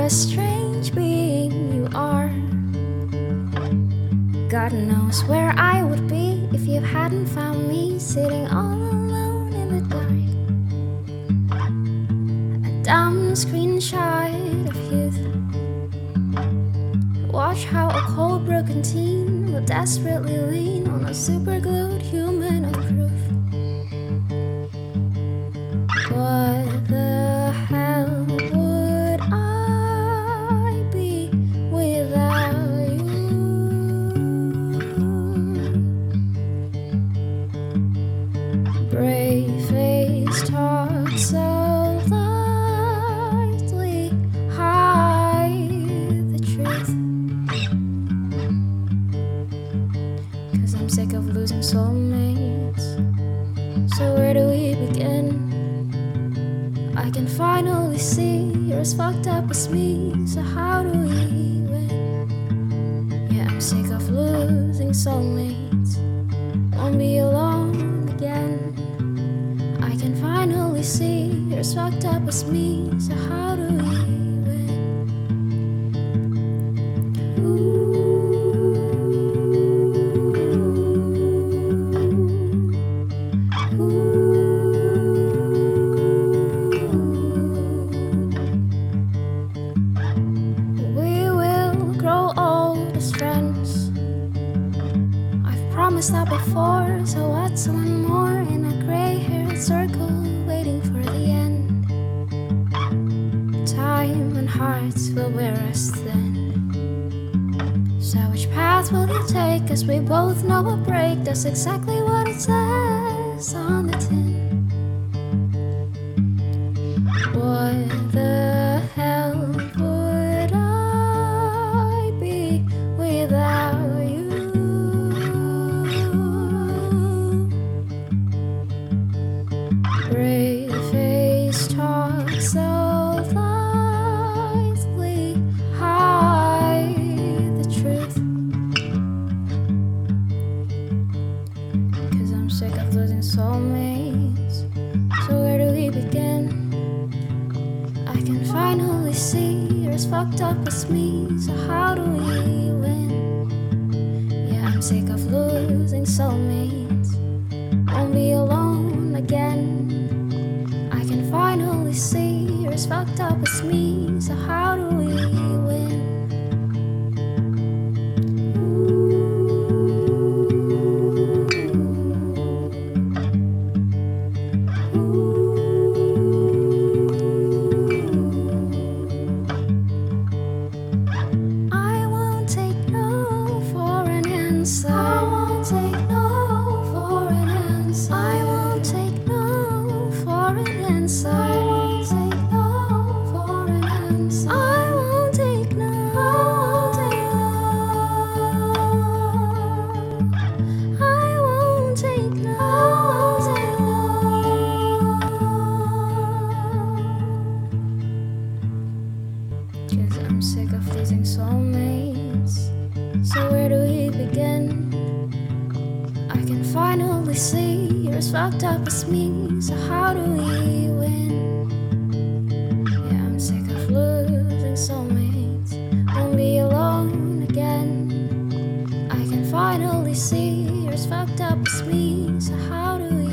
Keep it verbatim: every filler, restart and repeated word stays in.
a strange being you are. God knows where I would be if you hadn't found me sitting all alone in the dark. A dumb screenshot of youth. Watch how a cold broken teen will desperately lean on a superglued human of proof. What the hell would I be without you? Brave face talk so lightly, hide the truth. Cause I'm sick of losing soulmates. So where do we begin? I can finally see you're as fucked up as me. So how do we win? Yeah, I'm sick of losing soulmates. Won't be alone again. I can finally see you're as fucked up as me. So how do we win? Ooh. Promised that before, so what's one more in a gray-haired circle waiting for the end? Time and hearts will wear us thin. So which path will you take? Cause we both know a break does exactly what it says on the tin. What the hell would I be without you? Brave face talk so lightly, hide the truth. Cause I'm sick of losing soulmates. So where do we begin? I can finally see you're as fucked up as me. So how do we win? Yeah, I'm sick of losing soulmates. Won't be alone again. I can finally see you're as fucked up as me. So how do we win? I won't take no for an answer. I won't take no for an answer. I won't take no for an answer. I won't take no for an answer. I won't take no. I won't take no. Cause I'm sick of losing soulmates. So where do we begin? I can finally see you're as fucked up as me. So how do we win? Yeah, I'm sick of losing soulmates. Won't be alone again. I can finally see you're as fucked up as me. So how do we